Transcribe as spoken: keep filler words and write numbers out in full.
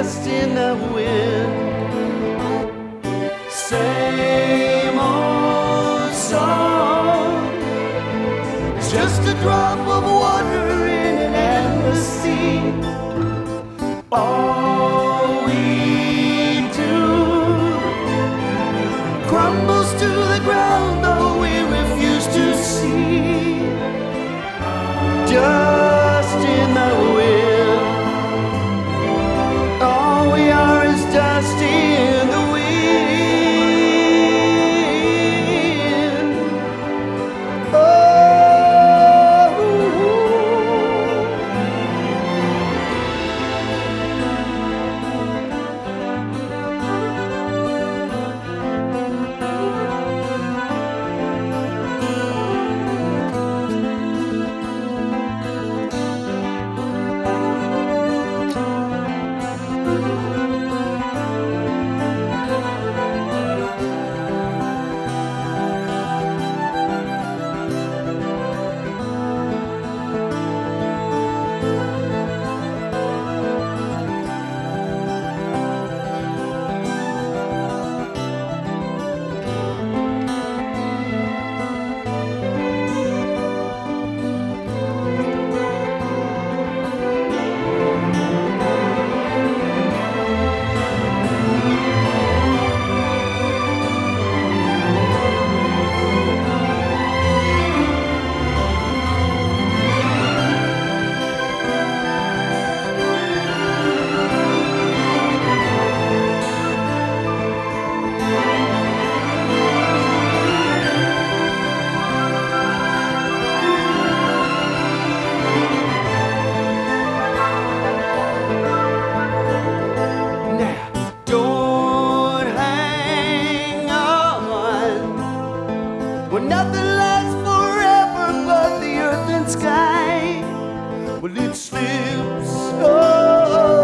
dust in the wind. Same old song. It's just a drop of water in an endless sea. All we do crumbles to the ground, though we refuse to see. Dust in the wind. All we are is dust in the wind. Well, nothing lasts forever but the earth and sky. Well, it slips. Oh.